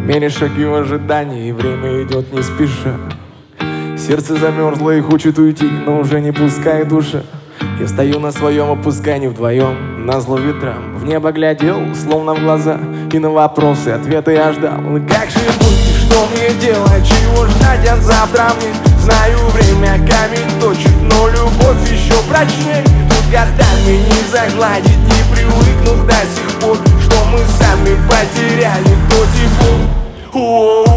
Меряй шаги в ожидании, и время идет не спеша. Сердце замерзло и хочет уйти, но уже не пускай душа. Я стою на своем опускании вдвоем, назло ветрам. В небо глядел, словно в глаза, и на вопросы ответы я ждал. Ну как же быть, что мне делать, чего ждать от завтра мне? Знаю, время камень точит, но любовь еще прочнее. Тут годами не загладить, не привыкнув до сих пор, что мы сами потеряли то тепло.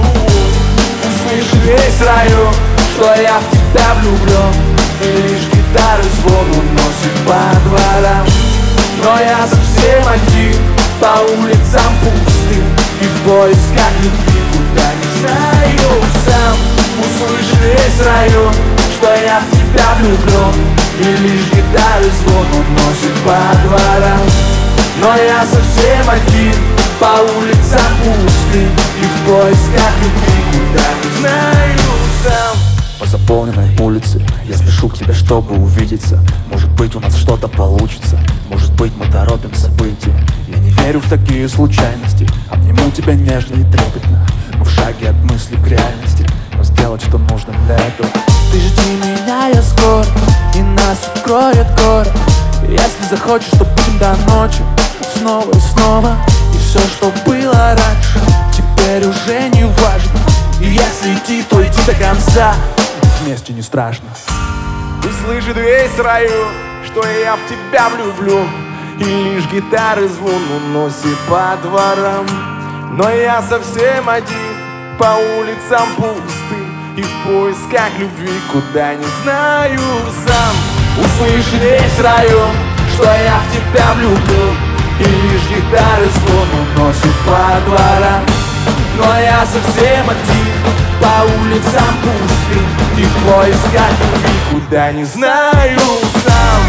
Услышь весь район, что я в тебя влюблен, и лишь гитары звон уносит по дворам. Но я совсем один, по улицам пустым, и в поисках любви куда не знаю сам. Услышь весь район, что я в тебя влюблен, и лишь гитары звон уносит по дворам. Но я совсем один, по улицам пустым, и в поисках любви куда не знаю сам. По заполненной улице я спешу к тебе, чтобы увидеться. Может быть, у нас что-то получится, может быть, мы торопим события. Я не верю в такие случайности, обниму тебя нежно и трепетно. Мы в шаге от мысли к реальности, но сделать, что нужно для этого. Ты жди меня, я скоро, и нас укроет город. Если захочешь, то будем до ночи, снова и снова. И все, что было раньше, теперь уже не важно. И если идти, то идти до конца, вместе не страшно. Услышит весь район, что я в тебя влюблю, и лишь гитары звон уносит по дворам. Но я совсем один, по улицам пустым, и в поисках любви куда не знаю сам. Услышит весь район, что я в тебя влюблю, и лишь гитары звон уносит по дворам. Но я совсем один, по улицам пустым, и в поисках любви куда не знаю сам.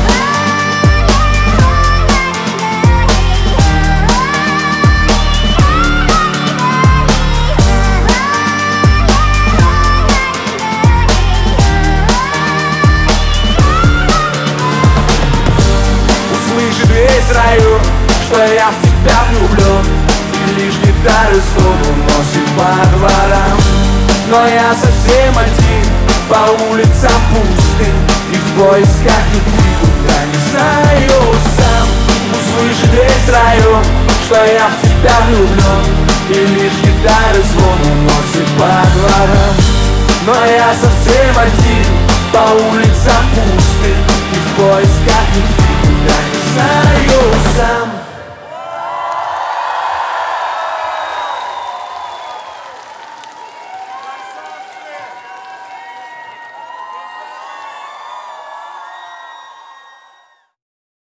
Услышит весь район, что я в тебя влюблен, и лишь гитары звон уносит по дворам. Но я совсем один, по улицам пустым, и в поисках любви куда не знаю сам. Услышит весь район, что я в тебя влюблен, и лишь гитары звон уносит по дворам. Но я совсем один, по улицам пустым, и в поисках любви куда не знаю сам.